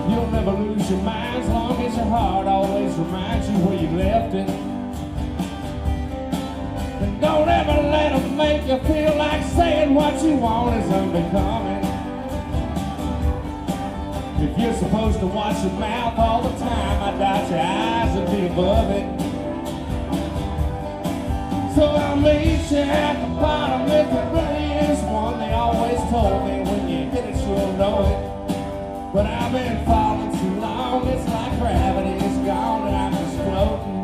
You'll never lose your mind as long as your heart always reminds you where you left it. And don't ever let them make you feel like saying what you want is unbecoming. If you're supposed to watch your mouth all the time, I doubt your eyes would be above it. So I'll meet you at the bottom if it really is one. They always told me when you hit it, you'll know it. But I've been falling too long, it's like gravity is gone and I'm just floating.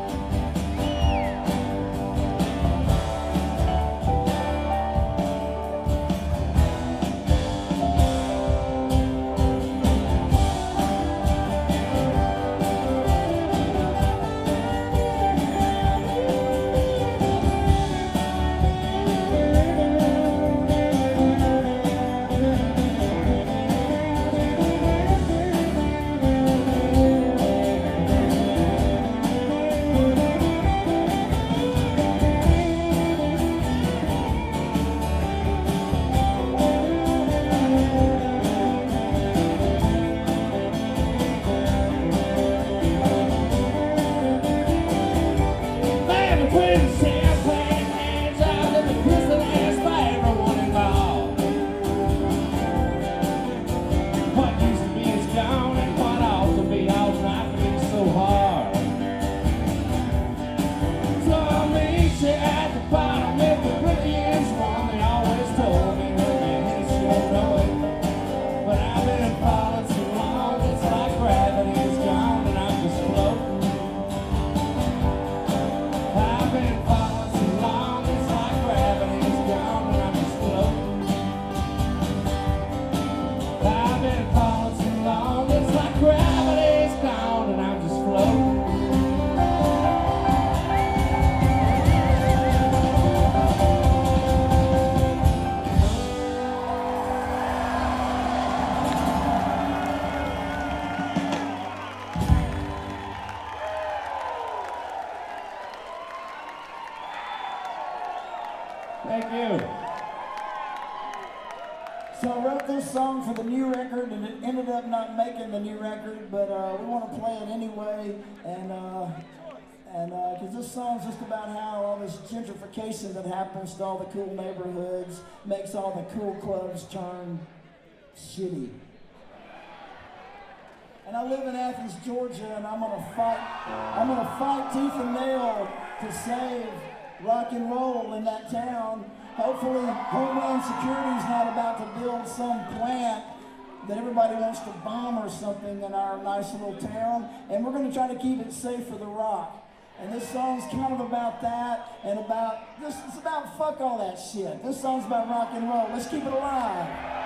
Thank you. So I wrote this song for the new record, and it ended up not making the new record, but we want to play it anyway, and because this song's just about how all this gentrification that happens to all the cool neighborhoods makes all the cool clubs turn shitty. And I live in Athens, Georgia, and I'm gonna fight tooth and nail to save rock and roll in that town. Hopefully, Homeland Security's not about to build some plant that everybody wants to bomb or something in our nice little town, and we're gonna try to keep it safe for the rock. And this song's kind of about that, and about this. It's about fuck all that shit. This song's about rock and roll. Let's keep it alive.